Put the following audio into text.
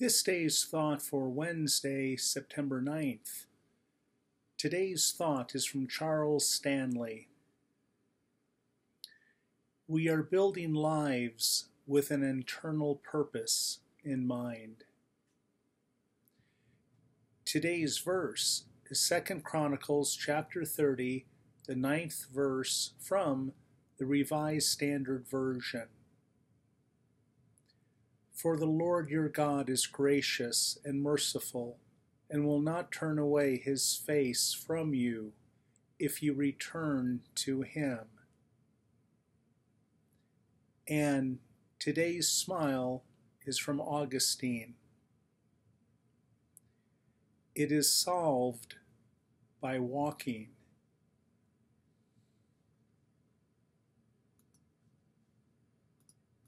This day's thought for Wednesday, September 9th. Today's thought is from Charles Stanley. We are building lives with an internal purpose in mind. Today's verse is 2 Chronicles chapter 30, the 9th verse from the Revised Standard Version. For the Lord your God is gracious and merciful, and will not turn away his face from you if you return to him. And today's smile is from Augustine. It is solved by walking.